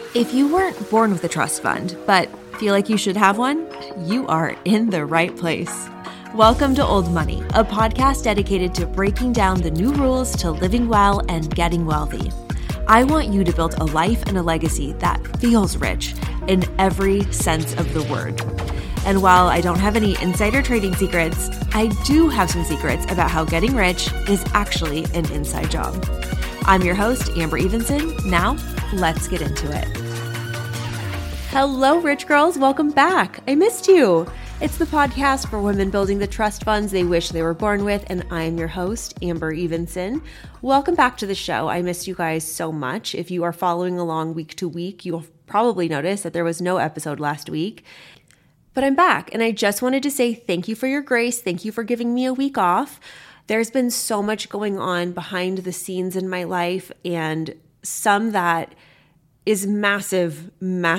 If you weren't born with a trust fund, but feel like you should have one, you are in the right place. Welcome to Old Money, a podcast dedicated to breaking down the new rules to living well and getting wealthy. I want you to build a life and a legacy that feels rich in every sense of the word. And while I don't have any insider trading secrets, I do have some secrets about how getting rich is actually an inside job. I'm your host, Amber Evenson. Now, let's get into it. Hello, rich girls. Welcome back. I missed you. It's the podcast for women building the trust funds they wish they were born with, and I'm your host, Amber Evenson. Welcome back to the show. I missed you guys so much. If you are following along week to week, you'll probably notice that there was no episode last week. But I'm back, and I just wanted to say thank you for your grace. Thank you for giving me a week off. There's been so much going on behind the scenes in my life, and some that is massive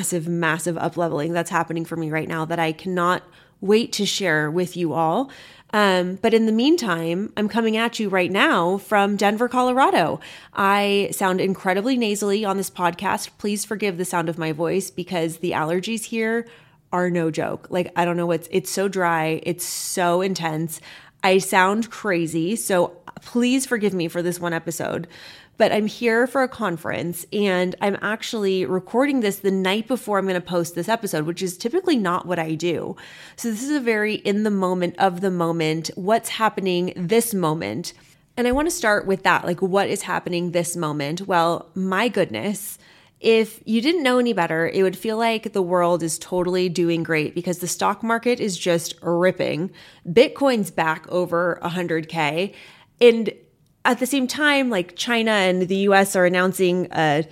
up-leveling that's happening for me right now that I cannot wait to share with you all. But in the meantime, I'm coming at you right now from Denver, Colorado. I sound incredibly nasally on this podcast. Please forgive the sound of my voice because the allergies here are no joke. Like, I don't know it's so dry. It's so intense. I sound crazy. So please forgive me for this one episode. But I'm here for a conference and I'm actually recording this the night before I'm going to post this episode, which is typically not what I do. So this is a very in the moment of the moment, what's happening this moment. And I want to start with that, like what is happening this moment? Well, my goodness, if you didn't know any better, it would feel like the world is totally doing great because the stock market is just ripping. Bitcoin's back over 100K. And at the same time, like China and the US are announcing a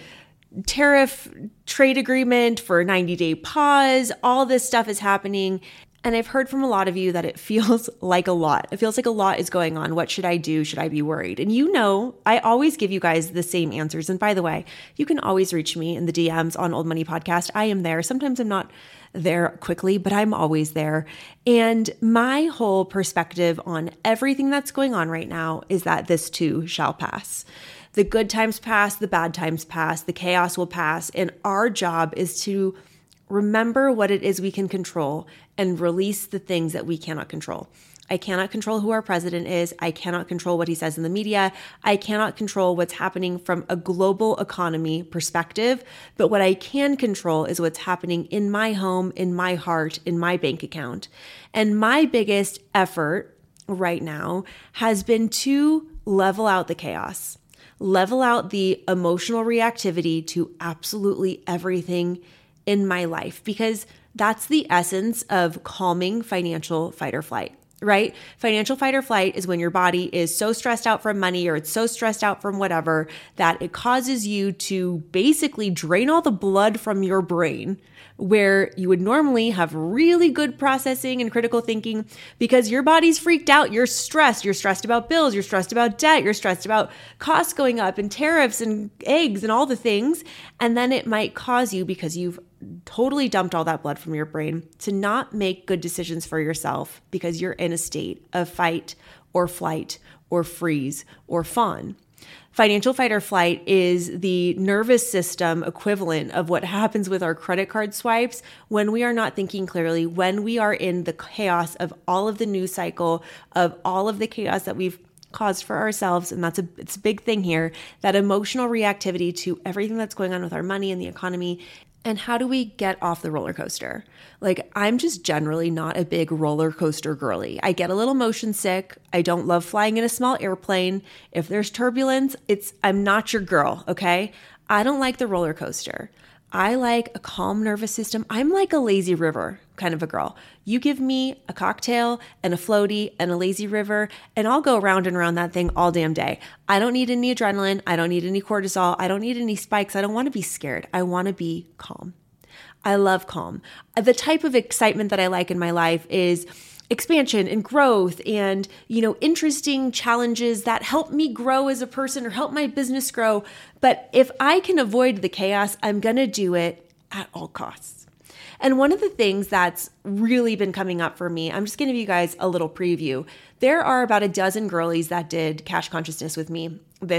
tariff trade agreement for a 90-day pause. All this stuff is happening. And I've heard from a lot of you that it feels like a lot. It feels like a lot is going on. What should I do? Should I be worried? And you know, I always give you guys the same answers. And by the way, you can always reach me in the DMs on Old Money Podcast. I am there. Sometimes I'm not there quickly, but I'm always there. And my whole perspective on everything that's going on right now is that this too shall pass. The good times pass, the bad times pass, the chaos will pass. And our job is to remember what it is we can control and release the things that we cannot control. I cannot control who our president is. I cannot control what he says in the media. I cannot control what's happening from a global economy perspective. But what I can control is what's happening in my home, in my heart, in my bank account. And my biggest effort right now has been to level out the chaos, level out the emotional reactivity to absolutely everything in my life, because that's the essence of calming financial fight or flight. Right? Financial fight or flight is when your body is so stressed out from money or it's so stressed out from whatever that it causes you to basically drain all the blood from your brain where you would normally have really good processing and critical thinking because your body's freaked out. You're stressed. You're stressed about bills. You're stressed about debt. You're stressed about costs going up and tariffs and eggs and all the things. And then it might cause you, because you've totally dumped all that blood from your brain, to not make good decisions for yourself because you're in a state of fight or flight or freeze or fawn. Financial fight or flight is the nervous system equivalent of what happens with our credit card swipes when we are not thinking clearly, when we are in the chaos of all of the news cycle, of all of the chaos that we've caused for ourselves. And it's a big thing here, that emotional reactivity to everything that's going on with our money and the economy. And how do we get off the roller coaster? Like, I'm just generally not a big roller coaster girly. I get a little motion sick. I don't love flying in a small airplane. If there's turbulence, I'm not your girl, okay? I don't like the roller coaster. I like a calm nervous system. I'm like a lazy river kind of a girl. You give me a cocktail and a floaty and a lazy river, and I'll go around and around that thing all damn day. I don't need any adrenaline. I don't need any cortisol. I don't need any spikes. I don't want to be scared. I want to be calm. I love calm. The type of excitement that I like in my life is expansion and growth and, interesting challenges that help me grow as a person or help my business grow. But if I can avoid the chaos, I'm going to do it at all costs. And one of the things that's really been coming up for me, I'm just going to give you guys a little preview. There are about a dozen girlies that did Cash Consciousness with me this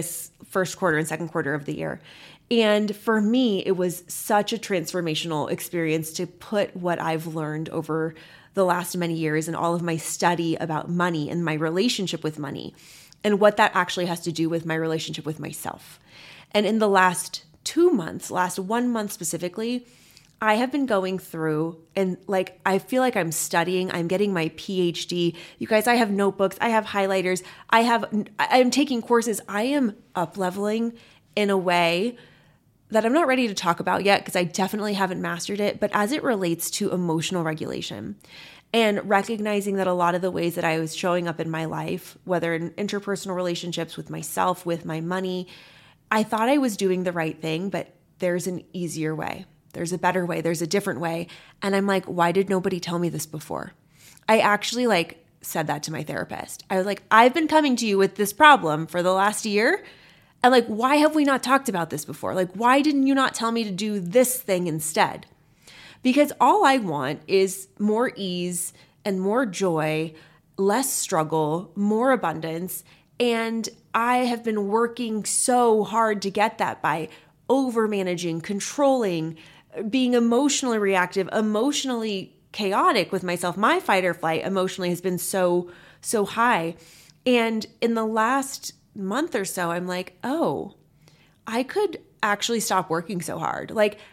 first quarter and second quarter of the year. And for me, it was such a transformational experience to put what I've learned over the last many years and all of my study about money and my relationship with money and what that actually has to do with my relationship with myself. And in the last 2 months, last 1 month specifically, I have been going through and I feel like I'm studying, I'm getting my PhD. You guys, I have notebooks, I have highlighters, I'm taking courses. I am up-leveling in a way that I'm not ready to talk about yet because I definitely haven't mastered it, but as it relates to emotional regulation and recognizing that a lot of the ways that I was showing up in my life, whether in interpersonal relationships with myself, with my money, I thought I was doing the right thing, but there's an easier way. There's a better way. There's a different way. And I'm like, why did nobody tell me this before? I actually said that to my therapist. I was like, I've been coming to you with this problem for the last year. And why have we not talked about this before? Why didn't you not tell me to do this thing instead? Because all I want is more ease and more joy, less struggle, more abundance. And I have been working so hard to get that by over-managing, controlling, being emotionally reactive, emotionally chaotic with myself. My fight or flight emotionally has been so high. And in the last month or so, I'm like, oh, I could actually stop working so hard.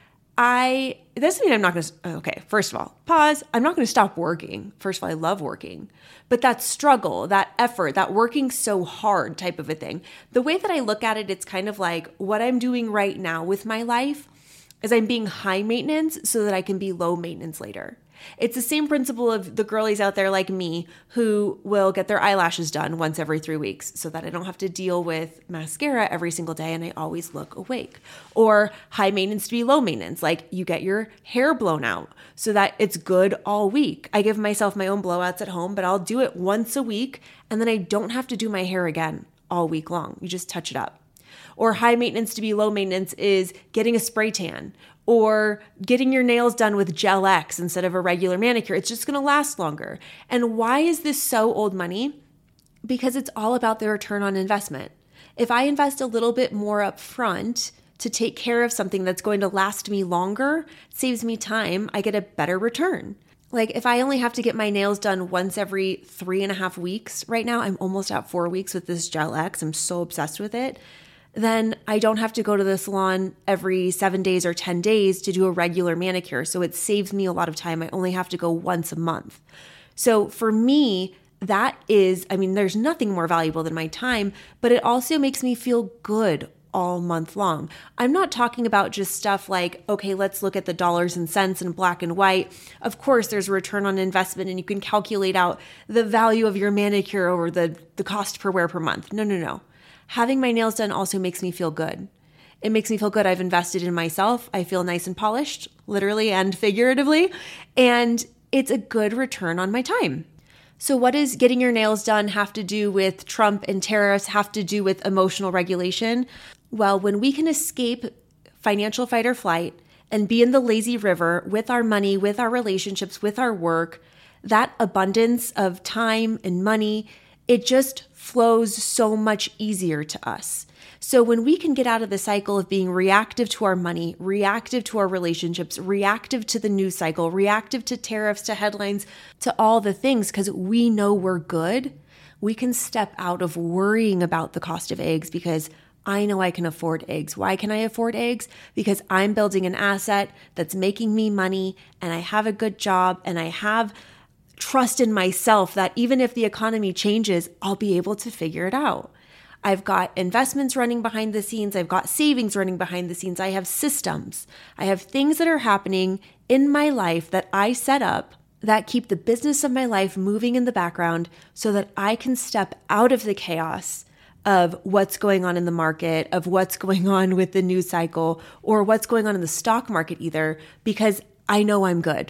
It doesn't mean I'm not going to, okay, first of all, pause. I'm not going to stop working. First of all, I love working. But that struggle, that effort, that working so hard type of a thing, the way that I look at it, it's kind of like what I'm doing right now with my life is I'm being high maintenance so that I can be low maintenance later. It's the same principle of the girlies out there like me who will get their eyelashes done once every 3 weeks so that I don't have to deal with mascara every single day and I always look awake. Or high maintenance to be low maintenance, you get your hair blown out so that it's good all week. I give myself my own blowouts at home, but I'll do it once a week and then I don't have to do my hair again all week long. You just touch it up. Or high maintenance to be low maintenance is getting a spray tan or getting your nails done with Gel X instead of a regular manicure. It's just going to last longer. And why is this so old money? Because it's all about the return on investment. If I invest a little bit more up front to take care of something that's going to last me longer, it saves me time, I get a better return. If I only have to get my nails done once every 3.5 weeks, right now I'm almost at 4 weeks with this Gel X. I'm so obsessed with it. Then I don't have to go to the salon every 7 days or 10 days to do a regular manicure. So it saves me a lot of time. I only have to go once a month. So for me, that is, there's nothing more valuable than my time, but it also makes me feel good all month long. I'm not talking about just stuff okay, let's look at the dollars and cents in black and white. Of course, there's a return on investment and you can calculate out the value of your manicure over the cost per wear per month. No. Having my nails done also makes me feel good. It makes me feel good. I've invested in myself. I feel nice and polished, literally and figuratively, and it's a good return on my time. So what does getting your nails done have to do with Trump and tariffs, have to do with emotional regulation? Well, when we can escape financial fight or flight and be in the lazy river with our money, with our relationships, with our work, that abundance of time and money, it just flows so much easier to us. So when we can get out of the cycle of being reactive to our money, reactive to our relationships, reactive to the news cycle, reactive to tariffs, to headlines, to all the things, because we know we're good, we can step out of worrying about the cost of eggs because I know I can afford eggs. Why can I afford eggs? Because I'm building an asset that's making me money and I have a good job and I have trust in myself that even if the economy changes, I'll be able to figure it out. I've got investments running behind the scenes. I've got savings running behind the scenes. I have systems. I have things that are happening in my life that I set up that keep the business of my life moving in the background so that I can step out of the chaos of what's going on in the market, of what's going on with the news cycle, or what's going on in the stock market either, because I know I'm good.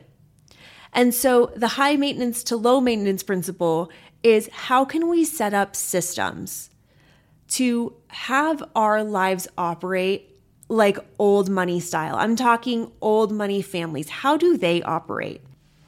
And so the high maintenance to low maintenance principle is how can we set up systems to have our lives operate like old money style? I'm talking old money families. How do they operate?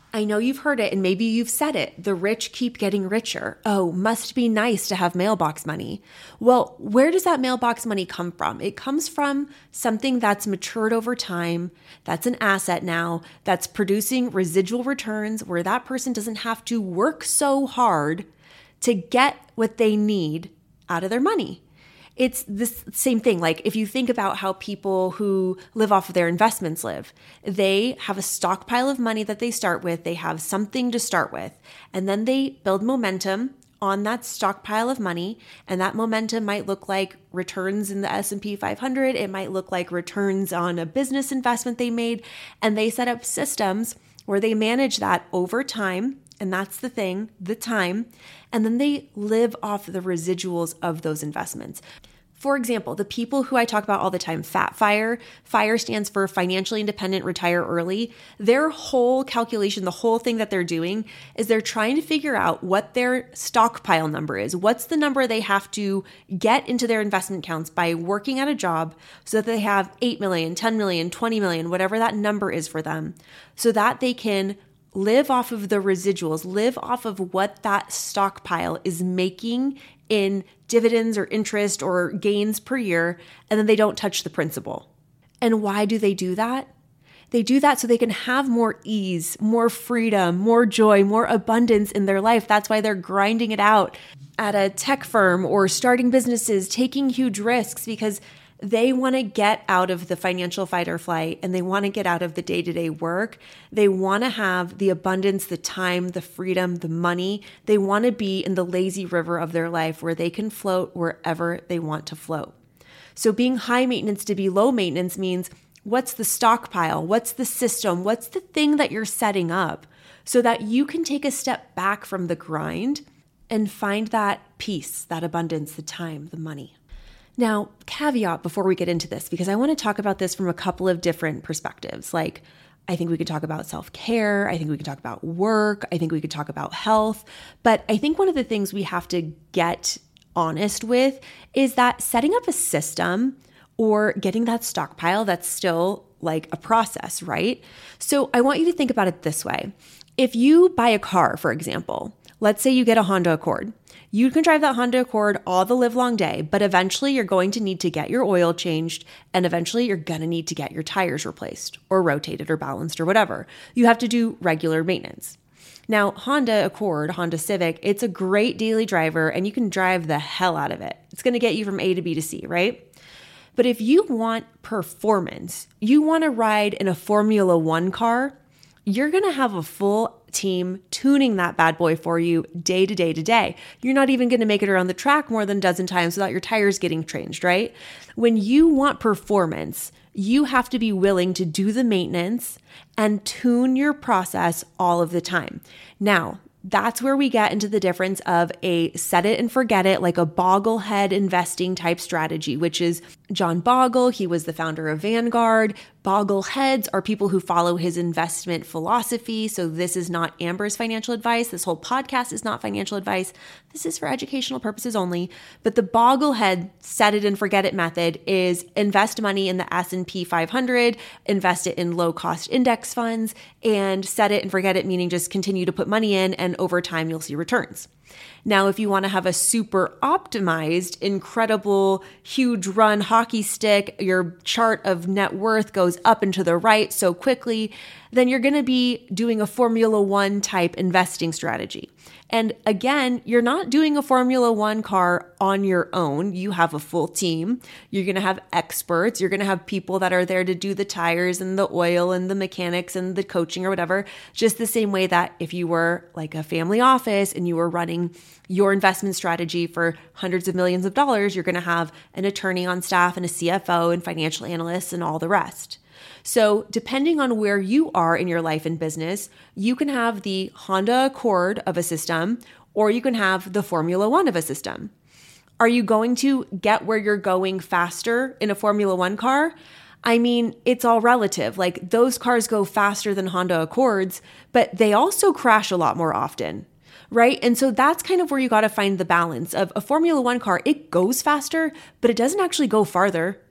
I know you've heard it and maybe you've said it. The rich keep getting richer. Oh, must be nice to have mailbox money. Well, where does that mailbox money come from? It comes from something that's matured over time, that's an asset now, that's producing residual returns where that person doesn't have to work so hard to get what they need out of their money. It's this same thing. Like if you think about how people who live off of their investments live, they have a stockpile of money that they start with. They have something to start with, and then they build momentum on that stockpile of money. And that momentum might look like returns in the S&P 500. It might look like returns on a business investment they made. And they set up systems where they manage that over time. And that's the thing, the time. And then they live off the residuals of those investments. For example, the people who I talk about all the time, FATFIRE, FIRE stands for Financially Independent Retire Early. Their whole calculation, the whole thing that they're doing is they're trying to figure out what their stockpile number is. What's the number they have to get into their investment accounts by working at a job so that they have 8 million, 10 million, 20 million, whatever that number is for them, so that they can live off of the residuals, live off of what that stockpile is making in dividends or interest or gains per year, and then they don't touch the principal. And why do they do that? They do that so they can have more ease, more freedom, more joy, more abundance in their life. That's why they're grinding it out at a tech firm or starting businesses, taking huge risks, because they want to get out of the financial fight or flight, and they want to get out of the day-to-day work. They want to have the abundance, the time, the freedom, the money. They want to be in the lazy river of their life where they can float wherever they want to float. So being high maintenance to be low maintenance means what's the stockpile? What's the system? What's the thing that you're setting up so that you can take a step back from the grind and find that peace, that abundance, the time, the money. Now, caveat before we get into this, because I want to talk about this from a couple of different perspectives. Like, I think we could talk about self-care. I think we could talk about work. I think we could talk about health. But I think one of the things we have to get honest with is that setting up a system or getting that stockpile, that's still like a process, right? So I want you to think about it this way. If you buy a car, for example, let's say you get a Honda Accord. You can drive that Honda Accord all the live long day, but eventually you're going to need to get your oil changed, and eventually you're going to need to get your tires replaced or rotated or balanced or whatever. You have to do regular maintenance. Now, Honda Accord, Honda Civic, it's a great daily driver, and you can drive the hell out of it. It's going to get you from A to B to C, right? But if you want performance, you want to ride in a Formula One car, you're going to have a full team tuning that bad boy for you day to day to day. You're not even going to make it around the track more than a dozen times without your tires getting changed, right? When you want performance, you have to be willing to do the maintenance and tune your process all of the time. Now, that's where we get into the difference of a set it and forget it, like a Boglehead investing type strategy, which is John Bogle. He was the founder of Vanguard. Bogleheads are people who follow his investment philosophy. So this is not Amber's financial advice. This whole podcast is not financial advice. This is for educational purposes only. But the Boglehead set it and forget it method is invest money in the S&P 500, invest it in low cost index funds, and set it and forget it, meaning just continue to put money in, and over time you'll see returns. Now, if you want to have a super optimized, incredible, huge run hockey stick, your chart of net worth goes up and to the right so quickly, then you're going to be doing a Formula One type investing strategy. And again, you're not doing a Formula One car on your own. You have a full team. You're going to have experts. You're going to have people that are there to do the tires and the oil and the mechanics and the coaching or whatever, just the same way that if you were like a family office and you were running your investment strategy for hundreds of millions of dollars, you're going to have an attorney on staff and a CFO and financial analysts and all the rest. So depending on where you are in your life and business, you can have the Honda Accord of a system, or you can have the Formula One of a system. Are you going to get where you're going faster in a Formula One car? I mean, it's all relative. Like those cars go faster than Honda Accords, but they also crash a lot more often, right? And so that's kind of where you got to find the balance of a Formula One car. It goes faster, but it doesn't actually go farther.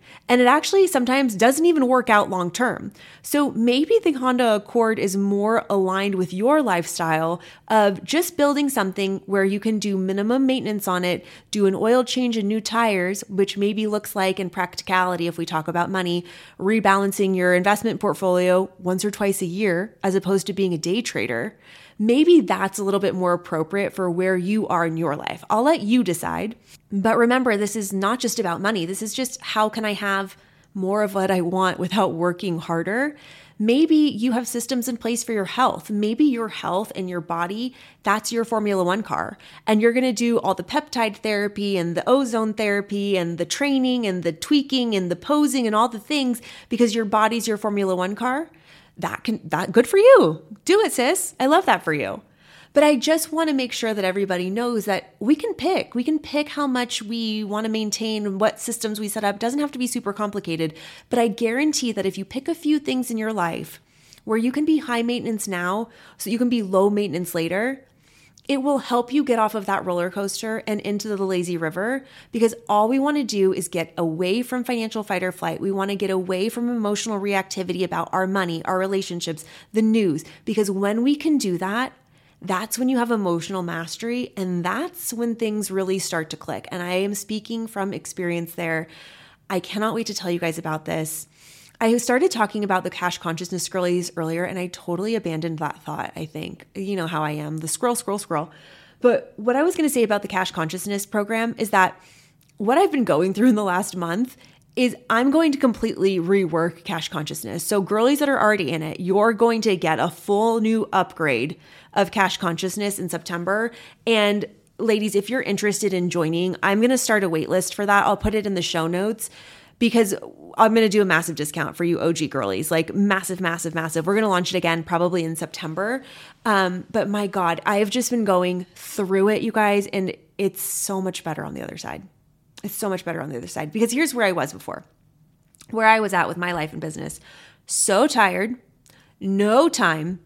And it actually sometimes doesn't even work out long term. So maybe the Honda Accord is more aligned with your lifestyle of just building something where you can do minimum maintenance on it, do an oil change and new tires, which maybe looks like in practicality, if we talk about money, rebalancing your investment portfolio once or twice a year, as opposed to being a day trader. Maybe that's a little bit more appropriate for where you are in your life. I'll let you decide. But remember, this is not just about money. This is just how can I have more of what I want without working harder? Maybe you have systems in place for your health. Maybe your health and your body, that's your Formula One car. And you're going to do all the peptide therapy and the ozone therapy and the training and the tweaking and the posing and all the things because your body's your Formula One car. That good for you. Do it, sis. I love that for you. But I just want to make sure that everybody knows that we can pick. We can pick how much we want to maintain, what systems we set up. It doesn't have to be super complicated. But I guarantee that if you pick a few things in your life where you can be high maintenance now so you can be low maintenance later, it will help you get off of that roller coaster and into the lazy river, because all we want to do is get away from financial fight or flight. We want to get away from emotional reactivity about our money, our relationships, the news, because when we can do that, that's when you have emotional mastery, and that's when things really start to click. And I am speaking from experience there. I cannot wait to tell you guys about this. I started talking about the cash consciousness girlies earlier, and I totally abandoned that thought, I think. You know how I am, the scroll. But what I was going to say about the cash consciousness program is that what I've been going through in the last month is I'm going to completely rework cash consciousness. So girlies that are already in it, you're going to get a full new upgrade of cash consciousness in September. And ladies, if you're interested in joining, I'm going to start a wait list for that. I'll put it in the show notes, because I'm going to do a massive discount for you OG girlies, like massive. We're going to launch it again probably in September. But my God, I have just been going through it, you guys, and it's so much better on the other side. It's so much better on the other side, because here's where I was before, where I was at with my life and business. So tired, no time,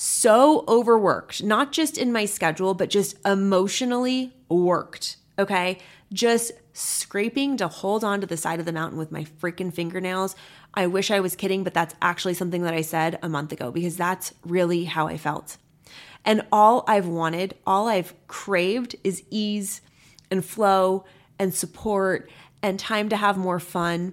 so overworked, not just in my schedule, but just emotionally worked. Okay. Just scraping to hold on to the side of the mountain with my freaking fingernails. I wish I was kidding, but that's actually something that I said a month ago, because that's really how I felt. And all I've wanted, all I've craved is ease and flow and support and time to have more fun.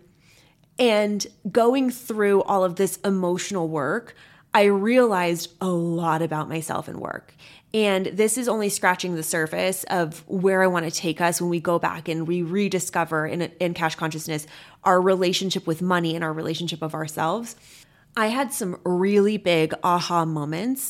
And going through all of this emotional work, I realized a lot about myself and work. And this is only scratching the surface of where I want to take us when we go back and we rediscover in cash consciousness our relationship with money and our relationship of ourselves. I had some really big aha moments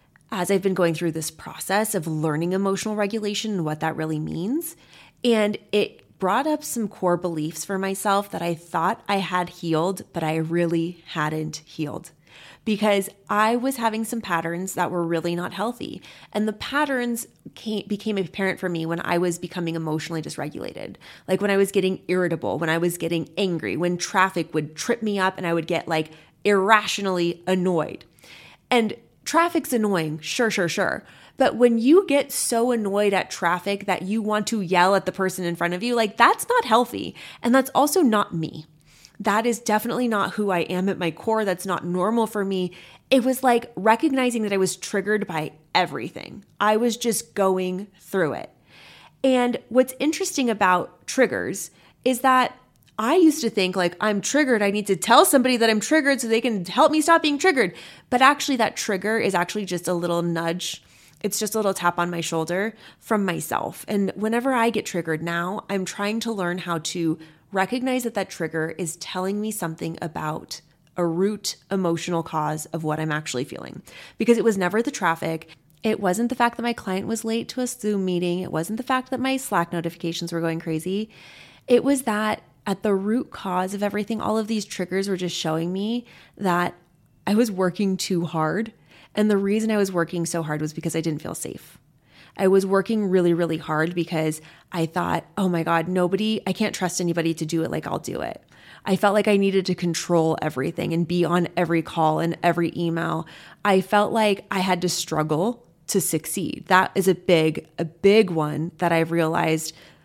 as I've been going through this process of learning emotional regulation and what that really means. And it brought up some core beliefs for myself that I thought I had healed, but I really hadn't healed, because I was having some patterns that were really not healthy. And the patterns became apparent for me when I was becoming emotionally dysregulated. Like when I was getting irritable, when I was getting angry, when traffic would trip me up and I would get like irrationally annoyed. And traffic's annoying, sure. But when you get so annoyed at traffic that you want to yell at the person in front of you, like that's not healthy. And that's also not me. That is definitely not who I am at my core. That's not normal for me. It was like recognizing that I was triggered by everything. I was just going through it. And what's interesting about triggers is that I used to think like, I'm triggered, I need to tell somebody that I'm triggered so they can help me stop being triggered. But actually that trigger is actually just a little nudge. It's just a little tap on my shoulder from myself. And whenever I get triggered now, I'm trying to learn how to recognize that that trigger is telling me something about a root emotional cause of what I'm actually feeling. Because it was never the traffic. It wasn't the fact that my client was late to a Zoom meeting. It wasn't the fact that my Slack notifications were going crazy. It was that at the root cause of everything, all of these triggers were just showing me that I was working too hard. And the reason I was working so hard was because I didn't feel safe. I was working really, really hard because I thought, oh my God, I can't trust anybody to do it like I'll do it. I felt like I needed to control everything and be on every call and every email. I felt like I had to struggle to succeed. That is a big one that I've realized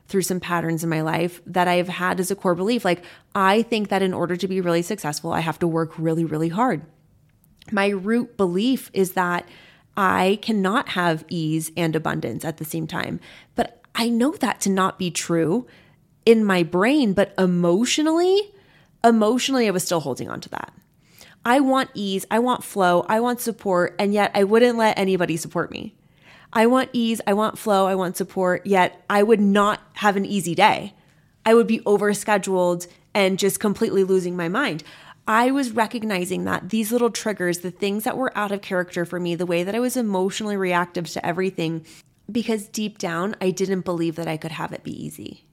through some patterns in my life that I've had as a core belief. Like, I think that in order to be really successful, I have to work really, really hard. My root belief is that I cannot have ease and abundance at the same time. But I know that to not be true in my brain, but emotionally, I was still holding on to that. I want ease, I want flow, I want support, and yet I wouldn't let anybody support me. I want ease, I want flow, I want support, yet I would not have an easy day. I would be overscheduled and just completely losing my mind. I was recognizing that these little triggers, the things that were out of character for me, the way that I was emotionally reactive to everything, because deep down, I didn't believe that I could have it be easy.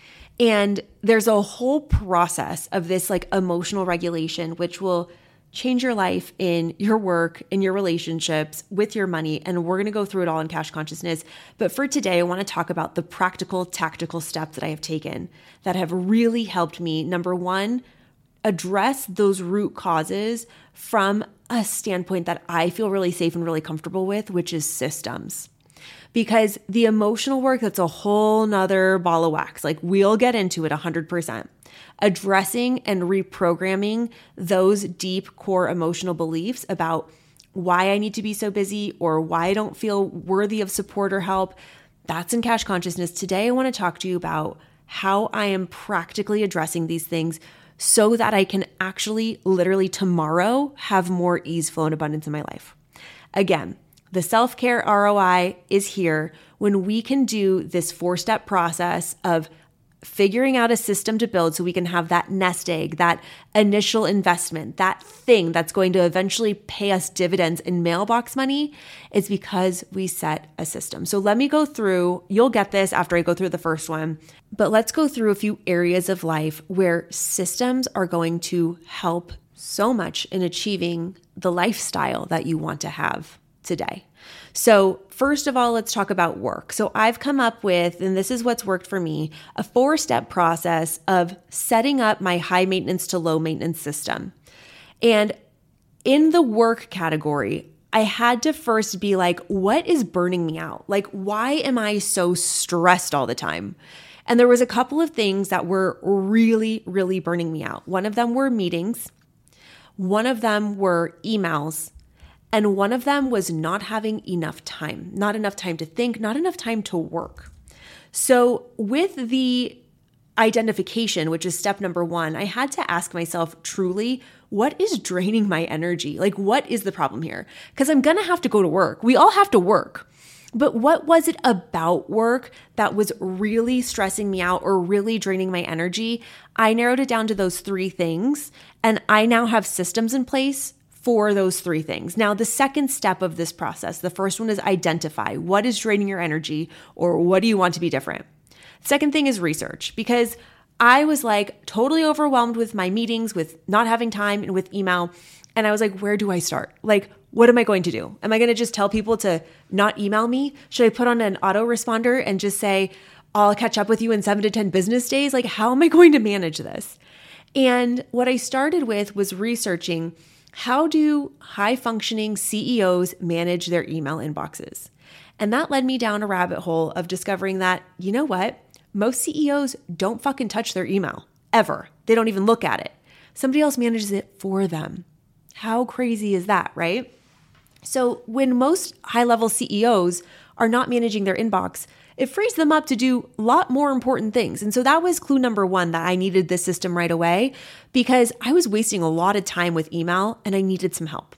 And there's a whole process of this like emotional regulation, which will change your life in your work, in your relationships, with your money. And we're going to go through it all in Cash Consciousness. But for today, I want to talk about the practical, tactical steps that I have taken that have really helped me. Number one, address those root causes from a standpoint that I feel really safe and really comfortable with, which is systems. Because the emotional work, that's a whole nother ball of wax. Like, we'll get into it 100%. Addressing and reprogramming those deep core emotional beliefs about why I need to be so busy or why I don't feel worthy of support or help, that's in Cash Consciousness. Today, I want to talk to you about how I am practically addressing these things so that I can actually literally tomorrow have more ease, flow, and abundance in my life. Again, the self-care ROI is here when we can do this 4-step process of figuring out a system to build so we can have that nest egg, that initial investment, that thing that's going to eventually pay us dividends in mailbox money. It's because we set a system. So let me go through, you'll get this after I go through the first one, but let's go through a few areas of life where systems are going to help so much in achieving the lifestyle that you want to have today. So first of all, let's talk about work. So I've come up with, and this is what's worked for me, a 4-step process of setting up my high maintenance to low maintenance system. And in the work category, I had to first be like, what is burning me out? Like, why am I so stressed all the time? And there was a couple of things that were really, really burning me out. One of them were meetings. One of them were emails. And one of them was not having enough time, not enough time to think, not enough time to work. So with the identification, which is step number 1, I had to ask myself truly, what is draining my energy? Like, what is the problem here? Because I'm going to have to go to work. We all have to work. But what was it about work that was really stressing me out or really draining my energy? I narrowed it down to those 3 things, and I now have systems in place for those 3 things. Now, the second step of this process, the first one is identify what is draining your energy or what do you want to be different. Second thing is research, because I was like totally overwhelmed with my meetings, with not having time, and with email. And I was like, where do I start? Like, what am I going to do? Am I going to just tell people to not email me? Should I put on an autoresponder and just say, I'll catch up with you in 7 to 10 business days? Like, how am I going to manage this? And what I started with was researching, how do high-functioning CEOs manage their email inboxes? And that led me down a rabbit hole of discovering that, you know what? Most CEOs don't fucking touch their email, ever. They don't even look at it. Somebody else manages it for them. How crazy is that, right? So when most high-level CEOs are not managing their inbox, it frees them up to do a lot more important things. And so that was clue number 1, that I needed this system right away because I was wasting a lot of time with email and I needed some help.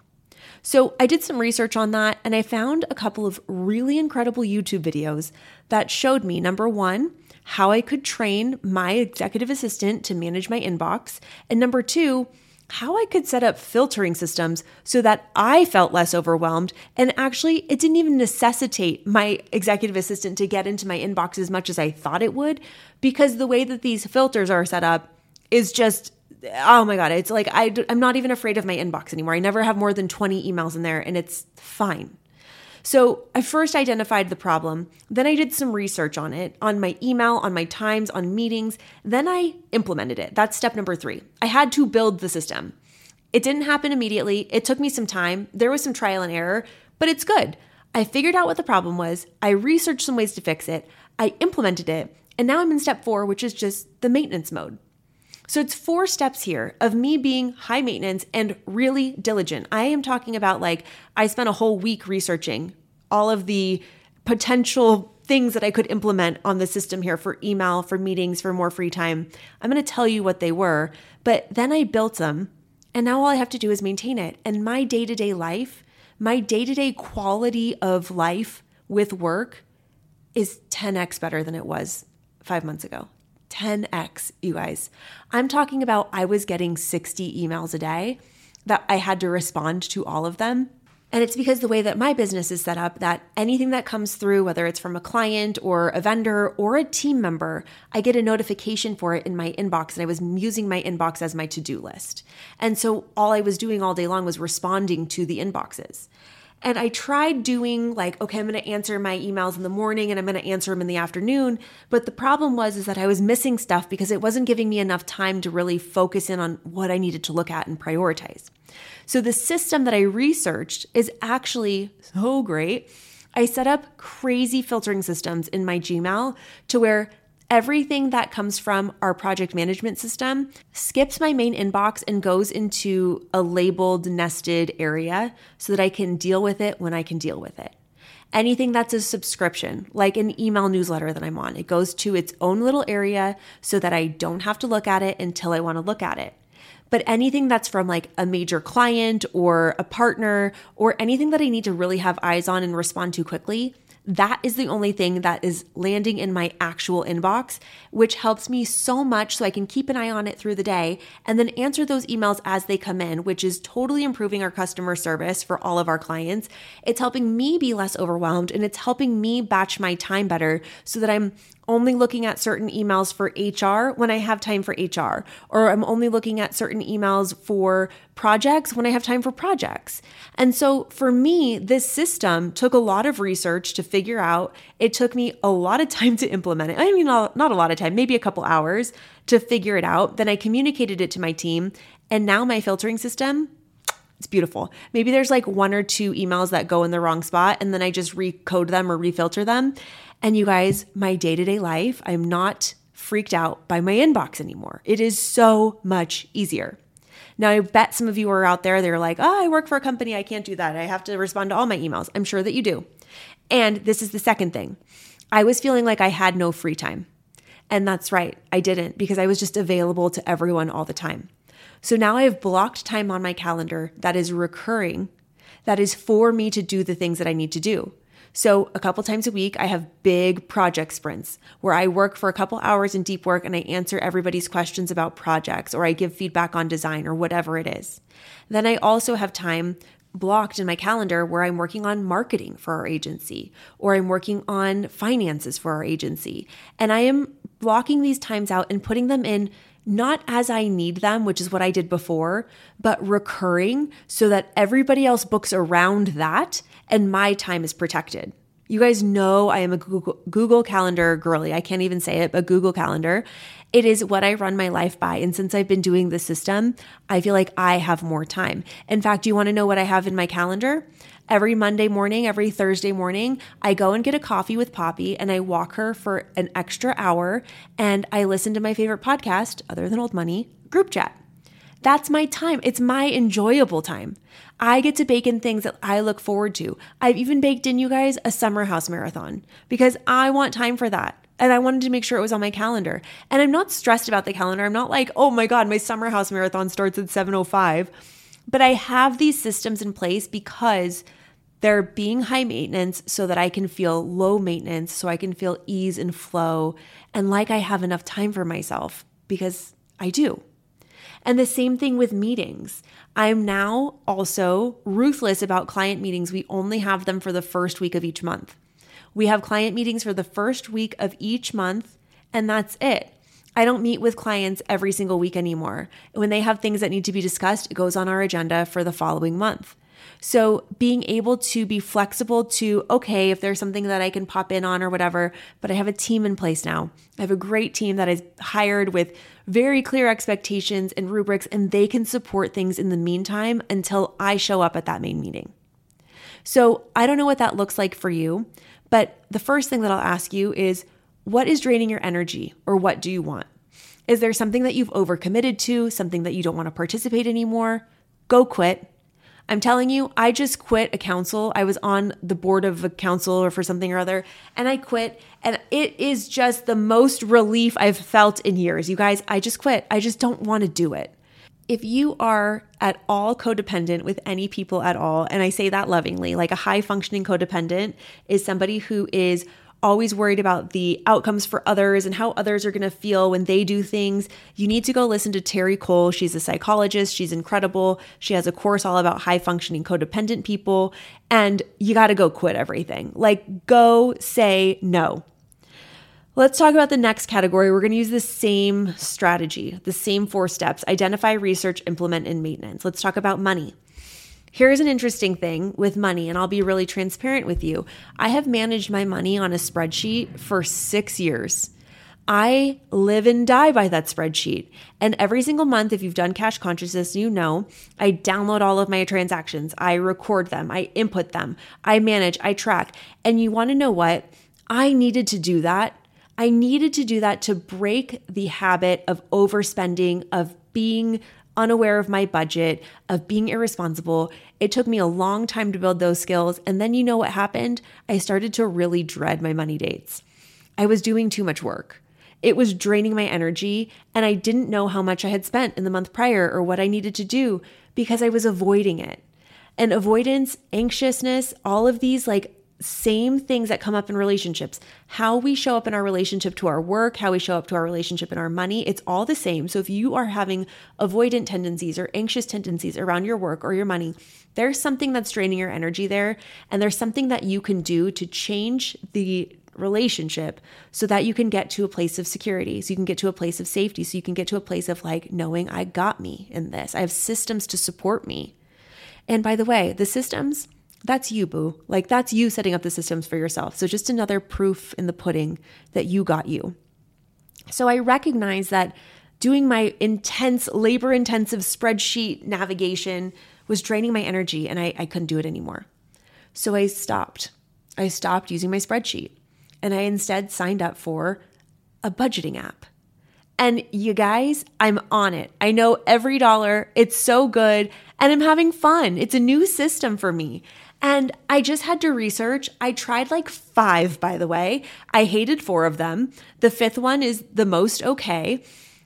So I did some research on that and I found a couple of really incredible YouTube videos that showed me, number 1, how I could train my executive assistant to manage my inbox, and number 2, how I could set up filtering systems so that I felt less overwhelmed. And actually, it didn't even necessitate my executive assistant to get into my inbox as much as I thought it would, because the way that these filters are set up is just, oh my God, it's like I'm not even afraid of my inbox anymore. I never have more than 20 emails in there and it's fine. So I first identified the problem, then I did some research on it, on my email, on my times, on meetings, then I implemented it. That's step number 3. I had to build the system. It didn't happen immediately. It took me some time. There was some trial and error, but it's good. I figured out what the problem was. I researched some ways to fix it. I implemented it. And now I'm in step 4, which is just the maintenance mode. So it's 4 steps here of me being high maintenance and really diligent. I am talking about I spent a whole week researching all of the potential things that I could implement on the system here for email, for meetings, for more free time. I'm going to tell you what they were, but then I built them, and now all I have to do is maintain it. And my day-to-day life, my day-to-day quality of life with work is 10x better than it was 5 months ago. 10x, you guys. I'm talking about I was getting 60 emails a day that I had to respond to all of them. And it's because the way that my business is set up, that anything that comes through, whether it's from a client or a vendor or a team member, I get a notification for it in my inbox. And I was using my inbox as my to-do list. And so all I was doing all day long was responding to the inboxes. And I tried doing okay, I'm going to answer my emails in the morning and I'm going to answer them in the afternoon. But the problem was that I was missing stuff because it wasn't giving me enough time to really focus in on what I needed to look at and prioritize. So the system that I researched is actually so great. I set up crazy filtering systems in my Gmail to where everything that comes from our project management system skips my main inbox and goes into a labeled nested area so that I can deal with it when I can deal with it. Anything that's a subscription, like an email newsletter that I'm on, it goes to its own little area so that I don't have to look at it until I want to look at it. But anything that's from a major client or a partner or anything that I need to really have eyes on and respond to quickly, that is the only thing that is landing in my actual inbox, which helps me so much so I can keep an eye on it through the day and then answer those emails as they come in, which is totally improving our customer service for all of our clients. It's helping me be less overwhelmed, and it's helping me batch my time better so that I'm only looking at certain emails for HR when I have time for HR, or I'm only looking at certain emails for projects when I have time for projects. And so for me, this system took a lot of research to figure out. It took me a lot of time to implement it. I mean, not a lot of time, maybe a couple hours to figure it out. Then I communicated it to my team, and now my filtering system, it's beautiful. Maybe there's 1 or 2 emails that go in the wrong spot, and then I just recode them or refilter them. And you guys, my day-to-day life, I'm not freaked out by my inbox anymore. It is so much easier. Now, I bet some of you are out there, they're like, I work for a company, I can't do that. I have to respond to all my emails. I'm sure that you do. And this is the second thing. I was feeling like I had no free time. And that's right, I didn't, because I was just available to everyone all the time. So now I have blocked time on my calendar that is recurring, that is for me to do the things that I need to do. So a couple times a week, I have big project sprints where I work for a couple hours in deep work and I answer everybody's questions about projects, or I give feedback on design or whatever it is. Then I also have time blocked in my calendar where I'm working on marketing for our agency, or I'm working on finances for our agency. And I am blocking these times out and putting them in not as I need them, which is what I did before, but recurring so that everybody else books around that and my time is protected. You guys know I am a Google Calendar girly. I can't even say it, but Google Calendar. It is what I run my life by. And since I've been doing this system, I feel like I have more time. In fact, do you want to know what I have in my calendar? Every Monday morning, every Thursday morning, I go and get a coffee with Poppy and I walk her for an extra hour and I listen to my favorite podcast, other than Old Money, Group Chat. That's my time. It's my enjoyable time. I get to bake in things that I look forward to. I've even baked in, you guys, a Summer House Marathon because I want time for that. And I wanted to make sure it was on my calendar. And I'm not stressed about the calendar. I'm not like, oh my God, my Summer House Marathon starts at 7:05. But I have these systems in place because they're being high maintenance so that I can feel low maintenance, so I can feel ease and flow and like I have enough time for myself, because I do. And the same thing with meetings. I'm now also ruthless about client meetings. We only have them for the first week of each month. We have client meetings for the first week of each month, and that's it. I don't meet with clients every single week anymore. When they have things that need to be discussed, it goes on our agenda for the following month. So being able to be flexible to, okay, if there's something that I can pop in on or whatever, but I have a team in place now. I have a great team that is hired with very clear expectations and rubrics, and they can support things in the meantime until I show up at that main meeting. So I don't know what that looks like for you, but the first thing that I'll ask you is, what is draining your energy, or what do you want? Is there something that you've overcommitted to, something that you don't want to participate anymore? Go quit. I'm telling you, I just quit a council. I was on the board of a council or for something or other, and I quit. And it is just the most relief I've felt in years. You guys, I just quit. I just don't want to do it. If you are at all codependent with any people at all, and I say that lovingly, like a high functioning codependent is somebody who is always worried about the outcomes for others and how others are going to feel when they do things, you need to go listen to Terry Cole. She's a psychologist. She's incredible. She has a course all about high functioning codependent people, and you got to go quit everything. Like, go say no. Let's talk about the next category. We're going to use the same strategy, the same 4 steps: identify, research, implement, and maintenance. Let's talk about money. Here's an interesting thing with money, and I'll be really transparent with you. I have managed my money on a spreadsheet for 6 years. I live and die by that spreadsheet. And every single month, if you've done cash consciousness, you know, I download all of my transactions. I record them. I input them. I manage. I track. And you want to know what? I needed to do that. I needed to do that to break the habit of overspending, of being unaware of my budget, of being irresponsible. It took me a long time to build those skills. And then you know what happened? I started to really dread my money dates. I was doing too much work. It was draining my energy, and I didn't know how much I had spent in the month prior or what I needed to do because I was avoiding it. And avoidance, anxiousness, all of these same things that come up in relationships, how we show up in our relationship to our work, how we show up to our relationship and our money, it's all the same. So if you are having avoidant tendencies or anxious tendencies around your work or your money, there's something that's draining your energy there. And there's something that you can do to change the relationship so that you can get to a place of security, so you can get to a place of safety, so you can get to a place of knowing I got me in this. I have systems to support me. And by the way, the systems, that's you, boo. That's you setting up the systems for yourself. So just another proof in the pudding that you got you. So I recognize that doing my intense, labor-intensive spreadsheet navigation was draining my energy, and I couldn't do it anymore. So I stopped. I stopped using my spreadsheet, and I instead signed up for a budgeting app. And you guys, I'm on it. I know every dollar. It's so good, and I'm having fun. It's a new system for me. And I just had to research. I tried 5, by the way. I hated 4 of them. The 5th one is the most okay.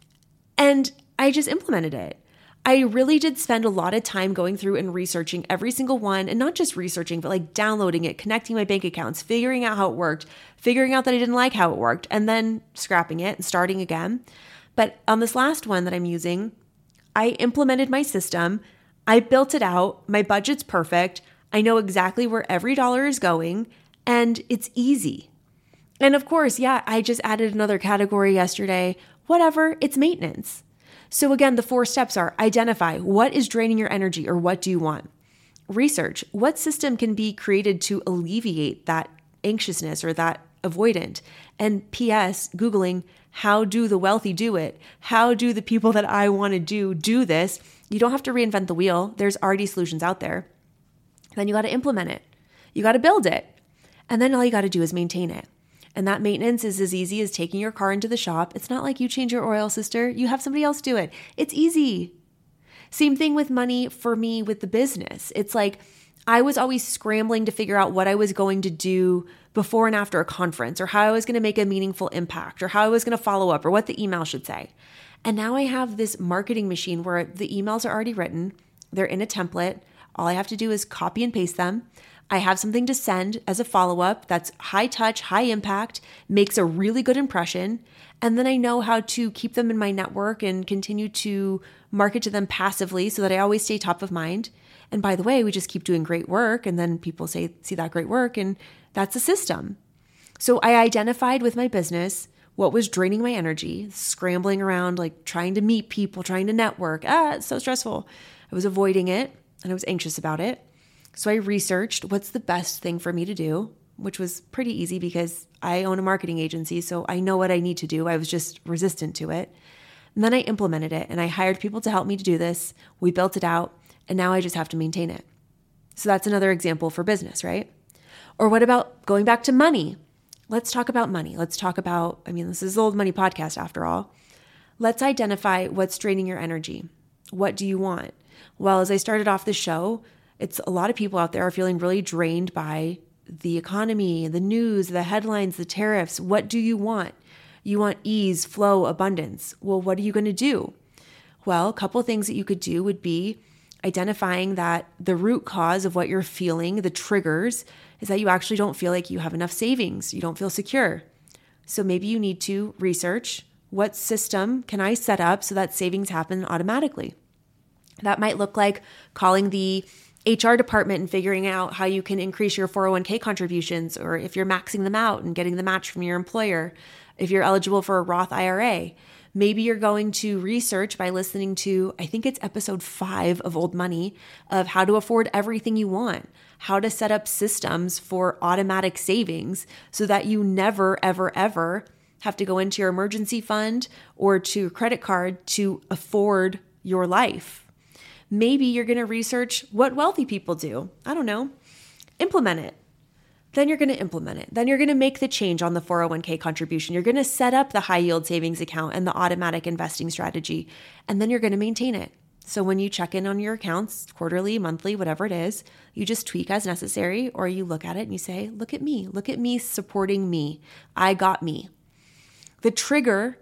And I just implemented it. I really did spend a lot of time going through and researching every single one, and not just researching, but downloading it, connecting my bank accounts, figuring out how it worked, figuring out that I didn't like how it worked, and then scrapping it and starting again. But on this last one that I'm using, I implemented my system. I built it out. My budget's perfect. I know exactly where every dollar is going, and it's easy. And of course, I just added another category yesterday. Whatever, it's maintenance. So again, the 4 steps are: identify what is draining your energy, or what do you want? Research what system can be created to alleviate that anxiousness or that avoidant. And P.S., Googling, how do the wealthy do it? How do the people that I want to do this? You don't have to reinvent the wheel. There's already solutions out there. Then you got to implement it. You got to build it. And then all you got to do is maintain it. And that maintenance is as easy as taking your car into the shop. It's not like you change your oil, sister. You have somebody else do it. It's easy. Same thing with money for me with the business. It's I was always scrambling to figure out what I was going to do before and after a conference, or how I was going to make a meaningful impact, or how I was going to follow up, or what the email should say. And now I have this marketing machine where the emails are already written. They're in a template. All I have to do is copy and paste them. I have something to send as a follow-up that's high touch, high impact, makes a really good impression. And then I know how to keep them in my network and continue to market to them passively so that I always stay top of mind. And by the way, we just keep doing great work, and then people see that great work, and that's a system. So I identified with my business what was draining my energy, scrambling around, trying to meet people, trying to network. It's so stressful. I was avoiding it, and I was anxious about it. So I researched what's the best thing for me to do, which was pretty easy because I own a marketing agency, so I know what I need to do. I was just resistant to it. And then I implemented it, and I hired people to help me to do this. We built it out, and now I just have to maintain it. So that's another example for business, right? Or what about going back to money? let's talk about money. Let's talk about, this is the Old Money podcast after all. Let's identify what's draining your energy. What do you want? Well, as I started off the show, it's a lot of people out there are feeling really drained by the economy, the news, the headlines, the tariffs. What do you want? You want ease, flow, abundance. Well, what are you going to do? Well, a couple of things that you could do would be identifying that the root cause of what you're feeling, the triggers, is that you actually don't feel like you have enough savings. You don't feel secure. So maybe you need to research, what system can I set up so that savings happen automatically? That might look like calling the HR department and figuring out how you can increase your 401k contributions, or if you're maxing them out and getting the match from your employer, if you're eligible for a Roth IRA. Maybe you're going to research by listening to, I think it's episode 5 of Old Money, of how to afford everything you want, how to set up systems for automatic savings so that you never, ever, ever have to go into your emergency fund or to your credit card to afford your life. Maybe you're going to research what wealthy people do. I don't know. Implement it. Then you're going to implement it. Then you're going to make the change on the 401k contribution. You're going to set up the high yield savings account and the automatic investing strategy, and then you're going to maintain it. So when you check in on your accounts, quarterly, monthly, whatever it is, you just tweak as necessary, or you look at it and you say, look at me supporting me. I got me. The trigger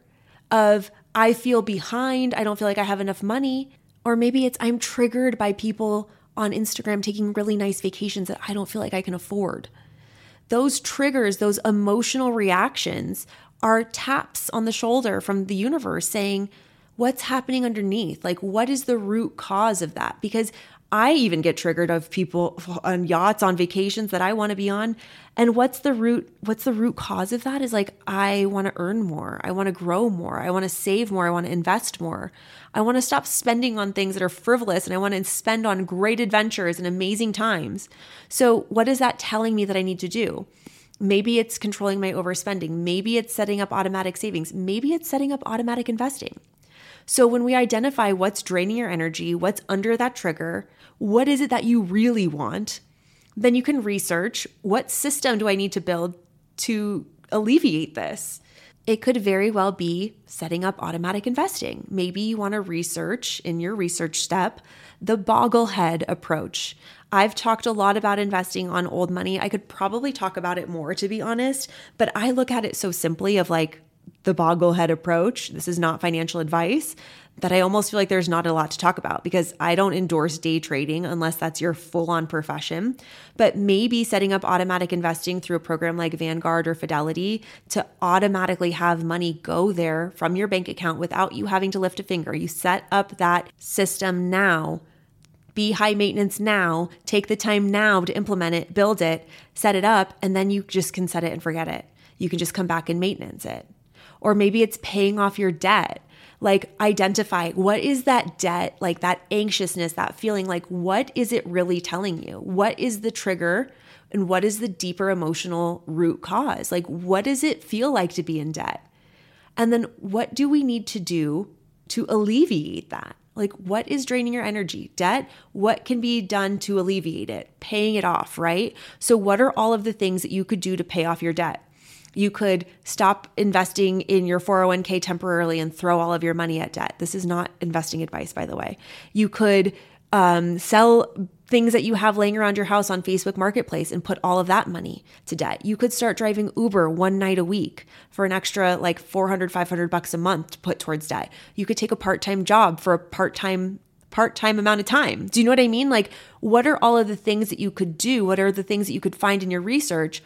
of I feel behind, I don't feel like I have enough money, or maybe it's I'm triggered by people on Instagram taking really nice vacations that I don't feel like I can afford. Those triggers, those emotional reactions are taps on the shoulder from the universe saying, what's happening underneath? Like, what is the root cause of that? Because I even get triggered of people on yachts, on vacations that I want to be on. And what's the root cause of that is like, I want to earn more. I want to grow more. I want to save more. I want to invest more. I want to stop spending on things that are frivolous, and I want to spend on great adventures and amazing times. So what is that telling me that I need to do? Maybe it's controlling my overspending. Maybe it's setting up automatic savings. Maybe it's setting up automatic investing. So when we identify what's draining your energy, what's under that trigger, what is it that you really want, then you can research what system do I need to build to alleviate this. It could very well be setting up automatic investing. Maybe you want to research in your research step the Bogglehead approach. I've talked a lot about investing on Old Money. I could probably talk about it more, to be honest, but I look at it so simply of like the Bogglehead approach. This is not financial advice, that I almost feel like there's not a lot to talk about because I don't endorse day trading unless that's your full-on profession. But maybe setting up automatic investing through a program like Vanguard or Fidelity to automatically have money go there from your bank account without you having to lift a finger. You set up that system now. Be high maintenance now, take the time now to implement it, build it, set it up, and then you just can set it and forget it. You can just come back and maintenance it. Or maybe it's paying off your debt. Like identify what is that debt, like that anxiousness, that feeling, like what is it really telling you? What is the trigger and what is the deeper emotional root cause? Like what does it feel like to be in debt? And then what do we need to do to alleviate that? Like what is draining your energy? Debt, what can be done to alleviate it? Paying it off, right? So what are all of the things that you could do to pay off your debt? You could stop investing in your 401k temporarily and throw all of your money at debt. This is not investing advice, by the way. You could sell things that you have laying around your house on Facebook Marketplace and put all of that money to debt. You could start driving Uber one night a week for an extra like $400, $500 a month to put towards debt. You could take a part-time job for a part-time amount of time. Do you know what I mean? Like, what are all of the things that you could do? What are the things that you could find in your research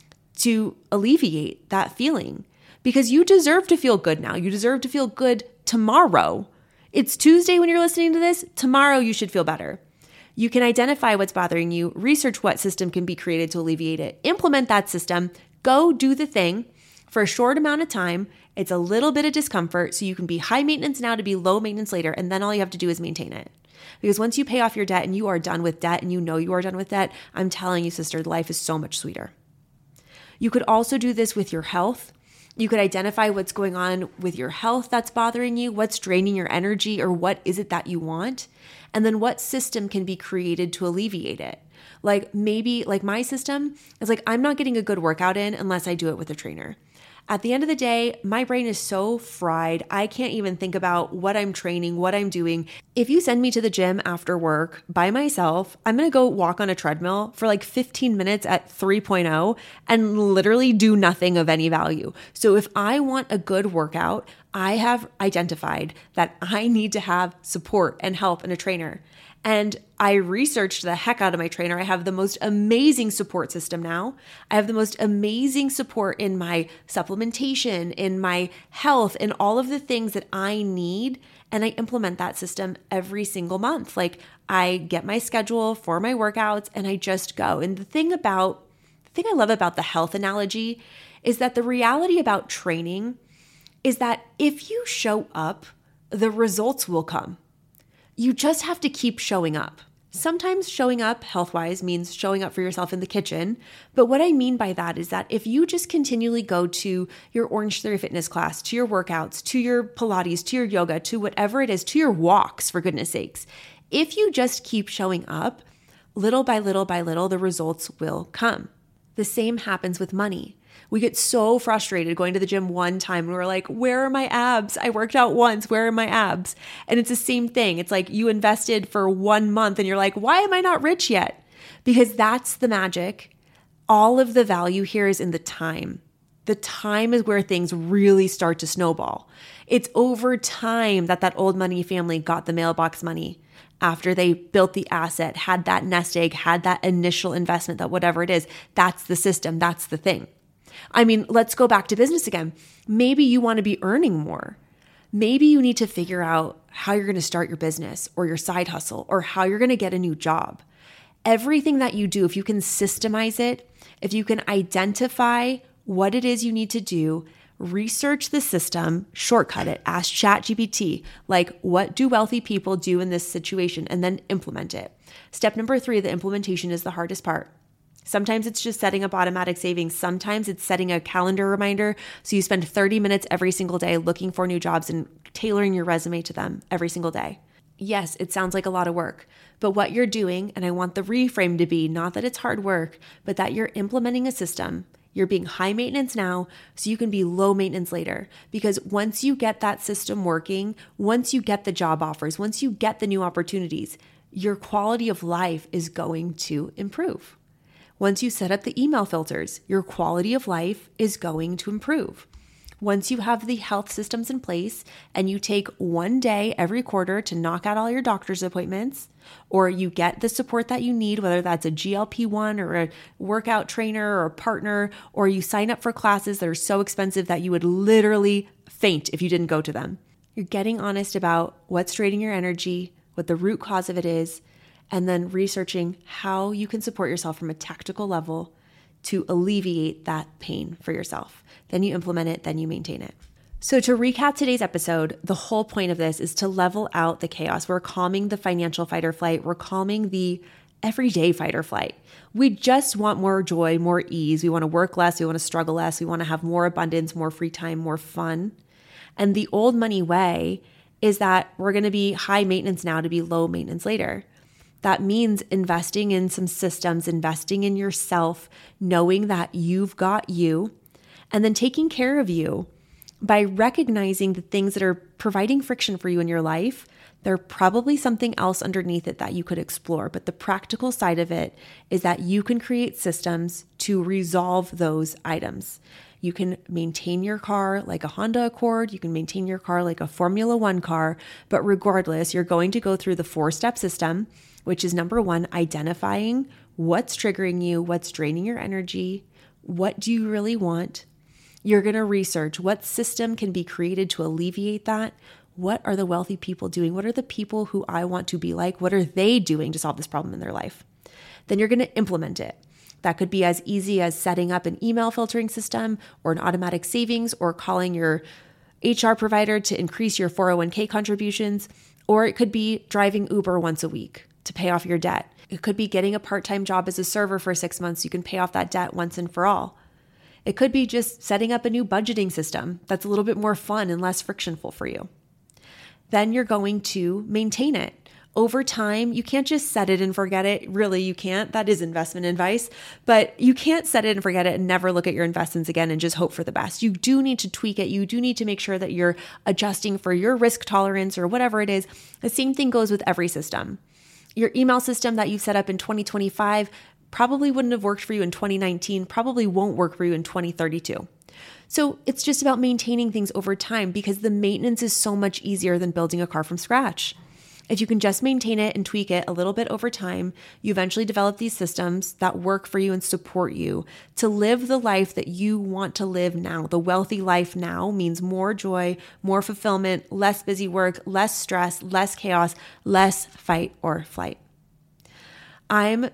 to alleviate that feeling? Because you deserve to feel good now. You deserve to feel good tomorrow. It's Tuesday when you're listening to this. Tomorrow you should feel better. You can identify what's bothering you, research what system can be created to alleviate it, implement that system, go do the thing for a short amount of time. It's a little bit of discomfort, so you can be high maintenance now to be low maintenance later, and then all you have to do is maintain it. Because once you pay off your debt and you are done with debt and you know you are done with debt, I'm telling you, sister, life is so much sweeter. You could also do this with your health. You could identify what's going on with your health that's bothering you, what's draining your energy, or what is it that you want, and then what system can be created to alleviate it. Like maybe like my system is like, I'm not getting a good workout in unless I do it with a trainer. At the end of the day, my brain is so fried. I can't even think about what I'm training, what I'm doing. If you send me to the gym after work by myself, I'm going to go walk on a treadmill for like 15 minutes at 3.0 and literally do nothing of any value. So if I want a good workout, I have identified that I need to have support and help and a trainer. And I researched the heck out of my trainer. I have the most amazing support system now. I have the most amazing support in my supplementation, in my health, in all of the things that I need. And I implement that system every single month. Like I get my schedule for my workouts and I just go. And the thing I love about the health analogy is that the reality about training is that if you show up, the results will come. You just have to keep showing up. Sometimes showing up health-wise means showing up for yourself in the kitchen. But what I mean by that is that if you just continually go to your Orange Theory fitness class, to your workouts, to your Pilates, to your yoga, to whatever it is, to your walks, for goodness sakes, if you just keep showing up, little by little by little, the results will come. The same happens with money. We get so frustrated going to the gym one time and we're like, where are my abs? I worked out once. Where are my abs? And it's the same thing. It's like you invested for 1 month and you're like, why am I not rich yet? Because that's the magic. All of the value here is in the time. The time is where things really start to snowball. It's over time that old money family got the mailbox money after they built the asset, had that nest egg, had that initial investment, that whatever it is, that's the system, that's the thing. I mean, let's go back to business again. Maybe you want to be earning more. Maybe you need to figure out how you're going to start your business or your side hustle or how you're going to get a new job. Everything that you do, if you can systemize it, if you can identify what it is you need to do, research the system, shortcut it, ask ChatGPT, like what do wealthy people do in this situation, and then implement it. Step number 3, the implementation is the hardest part. Sometimes it's just setting up automatic savings. Sometimes it's setting a calendar reminder so you spend 30 minutes every single day looking for new jobs and tailoring your resume to them every single day. Yes, it sounds like a lot of work, but what you're doing, and I want the reframe to be not that it's hard work, but that you're implementing a system. You're being high maintenance now so you can be low maintenance later. Because once you get that system working, once you get the job offers, once you get the new opportunities, your quality of life is going to improve. Once you set up the email filters, your quality of life is going to improve. Once you have the health systems in place and you take 1 day every quarter to knock out all your doctor's appointments, or you get the support that you need, whether that's a GLP-1 or a workout trainer or a partner, or you sign up for classes that are so expensive that you would literally faint if you didn't go to them. You're getting honest about what's draining your energy, what the root cause of it is, and then researching how you can support yourself from a tactical level to alleviate that pain for yourself. Then you implement it, then you maintain it. So to recap today's episode, the whole point of this is to level out the chaos. We're calming the financial fight or flight. We're calming the everyday fight or flight. We just want more joy, more ease. We want to work less. We want to struggle less. We want to have more abundance, more free time, more fun. And the old money way is that we're going to be high maintenance now to be low maintenance later. That means investing in some systems, investing in yourself, knowing that you've got you, and then taking care of you by recognizing the things that are providing friction for you in your life. There's probably something else underneath it that you could explore. But the practical side of it is that you can create systems to resolve those items. You can maintain your car like a Honda Accord. You can maintain your car like a Formula One car. But regardless, you're going to go through the 4-step system, which is number 1, identifying what's triggering you, what's draining your energy, what do you really want. You're going to research what system can be created to alleviate that. What are the wealthy people doing? What are the people who I want to be like? What are they doing to solve this problem in their life? Then you're going to implement it. That could be as easy as setting up an email filtering system or an automatic savings or calling your HR provider to increase your 401k contributions, or it could be driving Uber once a week to pay off your debt. It could be getting a part-time job as a server for 6 months so you can pay off that debt once and for all. It could be just setting up a new budgeting system that's a little bit more fun and less frictionful for you. Then you're going to maintain it. over time, you can't just set it and forget it. Really, you can't. That is investment advice, but you can't set it and forget it and never look at your investments again and just hope for the best. You do need to tweak it. You do need to make sure that you're adjusting for your risk tolerance or whatever it is. The same thing goes with every system. Your email system that you've set up in 2025 probably wouldn't have worked for you in 2019, probably won't work for you in 2032. So it's just about maintaining things over time because the maintenance is so much easier than building a car from scratch. If you can just maintain it and tweak it a little bit over time, you eventually develop these systems that work for you and support you to live the life that you want to live now. The wealthy life now means more joy, more fulfillment, less busy work, less stress, less chaos, less fight or flight. I'm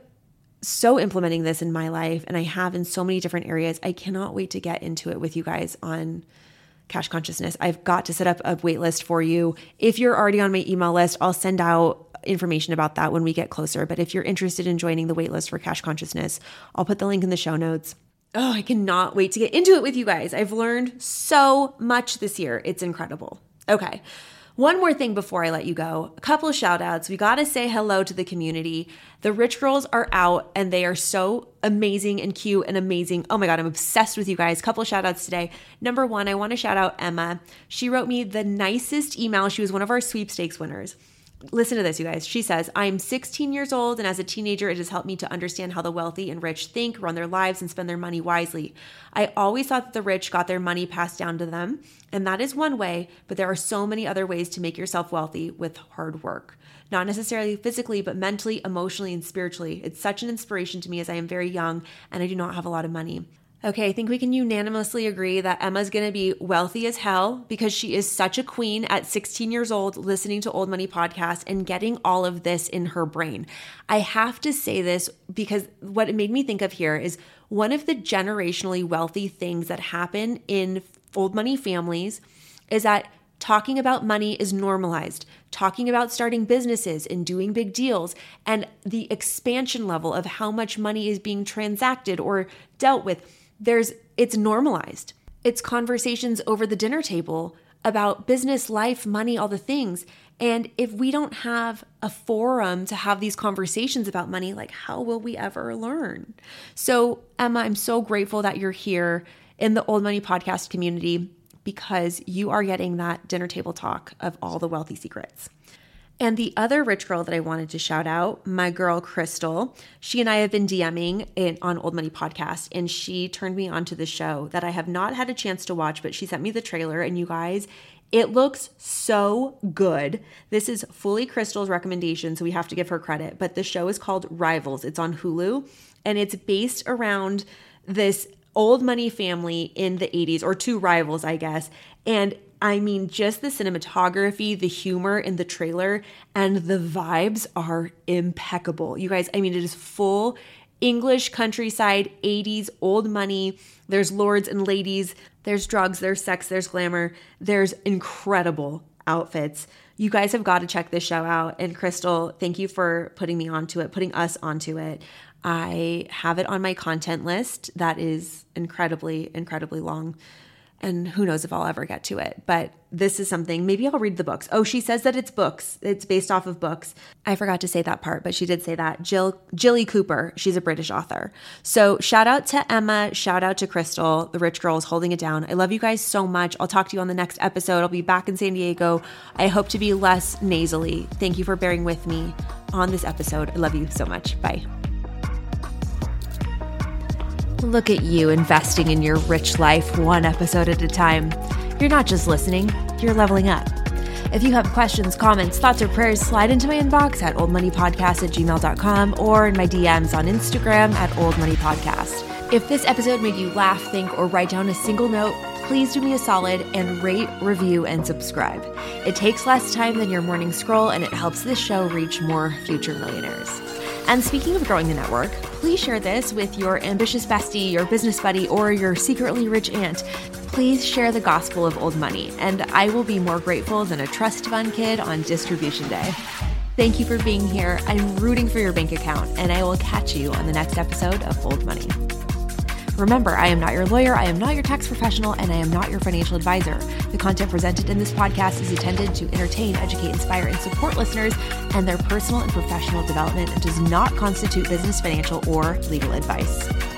so implementing this in my life, and I have in so many different areas. I cannot wait to get into it with you guys on Cash Consciousness. I've got to set up a wait list for you. If you're already on my email list, I'll send out information about that when we get closer. But if you're interested in joining the wait list for Cash Consciousness, I'll put the link in the show notes. Oh, I cannot wait to get into it with you guys. I've learned so much this year. It's incredible. Okay. One more thing before I let you go, a couple of shout outs. We got to say hello to the community. The Rich Girls are out and they are so amazing and cute and amazing. Oh my God, I'm obsessed with you guys. Couple of shout outs today. Number one, I want to shout out Emma. She wrote me the nicest email. She was one of our sweepstakes winners. Listen to this, you guys. She says, I'm 16 years old, and as a teenager, it has helped me to understand how the wealthy and rich think, run their lives, and spend their money wisely. I always thought that the rich got their money passed down to them, and that is one way, but there are so many other ways to make yourself wealthy with hard work. Not necessarily physically, but mentally, emotionally, and spiritually. It's such an inspiration to me as I am very young, and I do not have a lot of money. Okay, I think we can unanimously agree that Emma's going to be wealthy as hell because she is such a queen at 16 years old listening to Old Money Podcast and getting all of this in her brain. I have to say this because what it made me think of here is one of the generationally wealthy things that happen in old money families is that talking about money is normalized. Talking about starting businesses and doing big deals and the expansion level of how much money is being transacted or dealt with. It's normalized. It's conversations over the dinner table about business, life, money, all the things. And if we don't have a forum to have these conversations about money, like how will we ever learn? So Emma, I'm so grateful that you're here in the Old Money Podcast community because you are getting that dinner table talk of all the wealthy secrets. And the other rich girl that I wanted to shout out, my girl Crystal, she and I have been DMing on Old Money Podcast, and she turned me onto the show that I have not had a chance to watch, but she sent me the trailer, and you guys, it looks so good. This is fully Crystal's recommendation, so we have to give her credit, but the show is called Rivals. It's on Hulu, and it's based around this old money family in the 80s, or two rivals, I guess, and I mean, just the cinematography, the humor in the trailer, and the vibes are impeccable. You guys, I mean, it is full English countryside, 80s, old money. There's lords and ladies. There's drugs, there's sex, there's glamour. There's incredible outfits. You guys have got to check this show out. And Crystal, thank you for putting me onto it, putting us onto it. I have it on my content list that is incredibly, incredibly long. And who knows if I'll ever get to it. But this is something, maybe I'll read the books. Oh, she says that it's books. It's based off of books. I forgot to say that part, but she did say that. Jilly Cooper, she's a British author. So shout out to Emma, shout out to Crystal, the rich girl is holding it down. I love you guys so much. I'll talk to you on the next episode. I'll be back in San Diego. I hope to be less nasally. Thank you for bearing with me on this episode. I love you so much. Bye. Look at you investing in your rich life one episode at a time. You're not just listening, you're leveling up. If you have questions, comments, thoughts, or prayers, slide into my inbox at oldmoneypodcast@gmail.com or in my DMs on Instagram at oldmoneypodcast. If this episode made you laugh, think, or write down a single note, please do me a solid and rate, review, and subscribe. It takes less time than your morning scroll, and it helps this show reach more future millionaires. And speaking of growing the network, please share this with your ambitious bestie, your business buddy, or your secretly rich aunt. Please share the gospel of old money, and I will be more grateful than a trust fund kid on distribution day. Thank you for being here. I'm rooting for your bank account, and I will catch you on the next episode of Old Money. Remember, I am not your lawyer, I am not your tax professional, and I am not your financial advisor. The content presented in this podcast is intended to entertain, educate, inspire, and support listeners and their personal and professional development and does not constitute business, financial, or legal advice.